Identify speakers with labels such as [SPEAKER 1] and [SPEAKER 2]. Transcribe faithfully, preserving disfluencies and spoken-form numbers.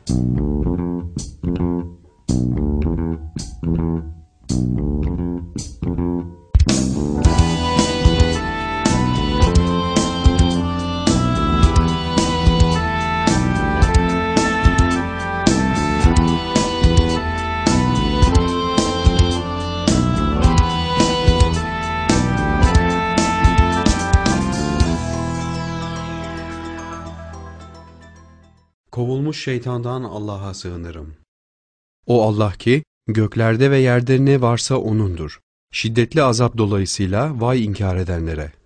[SPEAKER 1] Kovulmuş şeytandan Allah'a sığınırım. O Allah ki, göklerde ve yerde ne varsa O'nundur. Şiddetli azap dolayısıyla vay inkar edenlere.